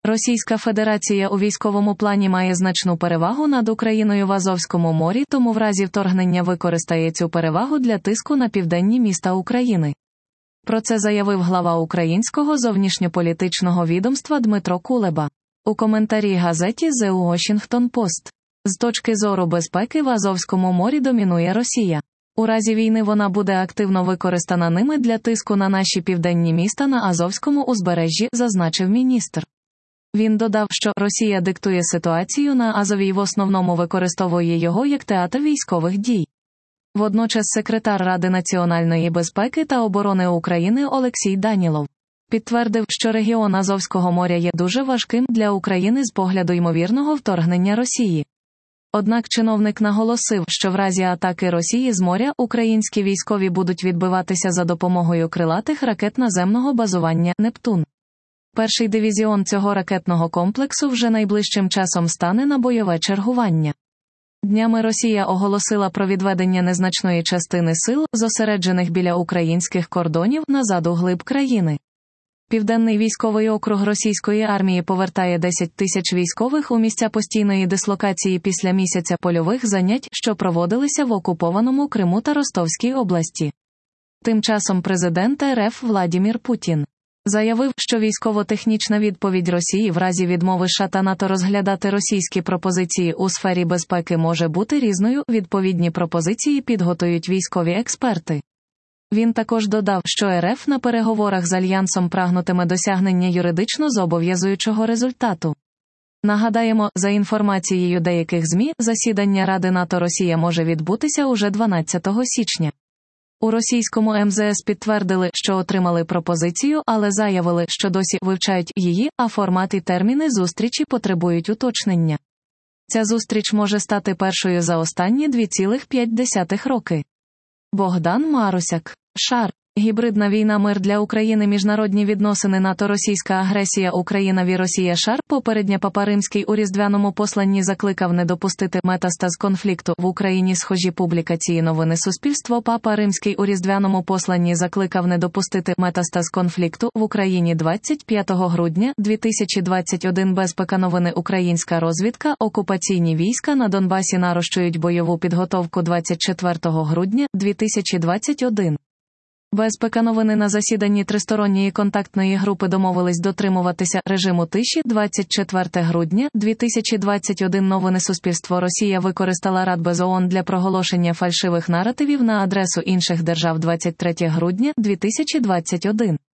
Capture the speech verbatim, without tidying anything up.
Російська Федерація у військовому плані має значну перевагу над Україною в Азовському морі, тому в разі вторгнення використає цю перевагу для тиску на південні міста України. Про це заявив глава українського зовнішньополітичного відомства Дмитро Кулеба. У коментарі газеті The Washington Post. З точки зору безпеки в Азовському морі домінує Росія. У разі війни вона буде активно використана ними для тиску на наші південні міста на Азовському узбережжі, зазначив міністр. Він додав, що Росія диктує ситуацію на Азові й в основному використовує його як театр військових дій. Водночас секретар Ради національної безпеки та оборони України Олексій Данілов підтвердив, що регіон Азовського моря є дуже важким для України з погляду ймовірного вторгнення Росії. Однак чиновник наголосив, що в разі атаки Росії з моря українські військові будуть відбиватися за допомогою крилатих ракет наземного базування «Нептун». Перший дивізіон цього ракетного комплексу вже найближчим часом стане на бойове чергування. Днями Росія оголосила про відведення незначної частини сил, зосереджених біля українських кордонів, назад у глиб країни. Південний військовий округ російської армії повертає десять тисяч військових у місця постійної дислокації після місяця польових занять, що проводилися в окупованому Криму та Ростовській області. Тим часом президент РФ Владімір Путін заявив, що військово-технічна відповідь Росії в разі відмови США та НАТО розглядати російські пропозиції у сфері безпеки може бути різною, відповідні пропозиції підготують військові експерти. Він також додав, що РФ на переговорах з Альянсом прагнутиме досягнення юридично зобов'язуючого результату. Нагадаємо, за інформацією деяких ЗМІ, засідання Ради НАТО-Росія може відбутися уже дванадцятого січня. У російському ем зе ес підтвердили, що отримали пропозицію, але заявили, що досі вивчають її, а формат і терміни зустрічі потребують уточнення. Ця зустріч може стати першою за останні дві цілих п'ять десятих роки. Богдан Марусяк. Шар. Гібридна війна, мир для України, міжнародні відносини, НАТО-російська агресія, Україна ві Росія. Шар. Попередня Папа Римський у різдвяному посланні закликав не допустити метастаз конфлікту в Україні. Схожі публікації новини Суспільство. Папа Римський у різдвяному посланні закликав не допустити метастаз конфлікту в Україні. Двадцять п'ятого грудня дві тисячі двадцять один. Безпека новини. Українська розвідка. Окупаційні війська на Донбасі нарощують бойову підготовку. Двадцять четвертого грудня дві тисячі двадцять один. Безпека новини. На засіданні тристоронньої контактної групи домовились дотримуватися режиму тиші. Двадцять четвертого грудня дві тисячі двадцять один. Новини Суспільство. Росія використала Радбез ООН для проголошення фальшивих наративів на адресу інших держав. Двадцять третього грудня дві тисячі двадцять один.